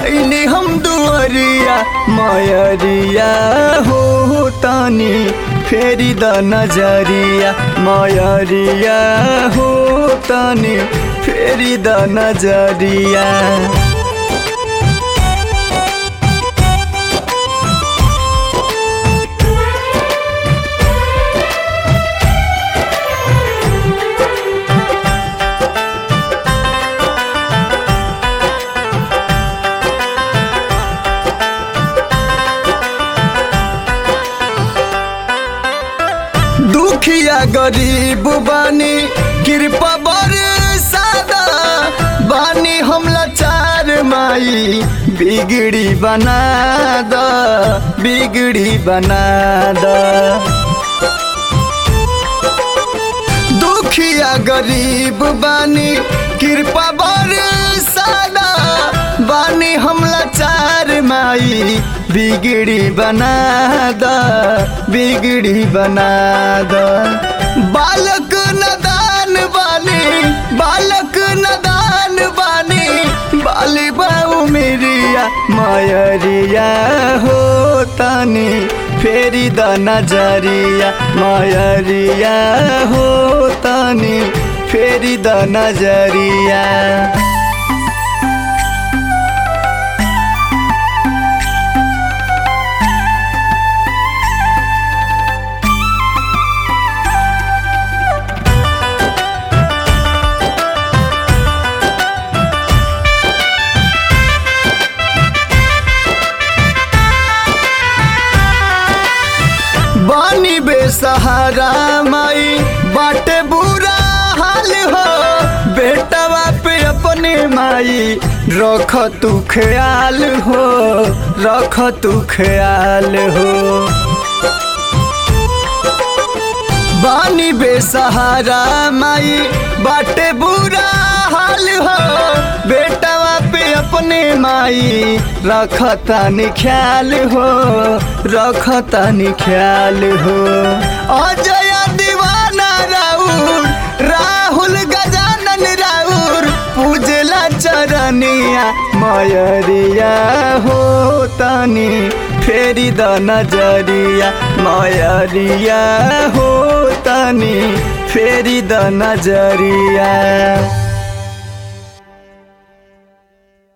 आईनी हम दुआरिया मयरिया हो तानी फेरी द नजरिया मयरिया हो तानी फेरी द नजरिया। दुखिया गरीब बानी कृपा बरसादा बानी हम लाचार माई बिगड़ी बना द बिगड़ी बना द। दुखिया गरीब बानी कृपा बरसादा बानी हम लाचार माई बिगड़ी बना द बिगड़ी बना द। बालक नदान बानी बालक नदान बानी बाली बाऊ मेरिया मयरिया हो तानी फेरी द नजरिया मयरिया हो तानी फेरी द नजरिया। बानी बेसहारा माई बाटे बुरा हाल हो बेटवा पे अपने माई रख तू ख्याल हो रख तू ख्याल हो। बानी बेसहारा माई बाटे बुरा हाल हो बेटवा पे अपने माई रखतानी ख्याल हो रखतानी ख्याल हो। अजय दीवाना राउर राहुल गजानन राउर पूजला चरनिया मयरिया हो तानी फेरी द नजरिया मयरिया हो तानी फेरी द नजरिया।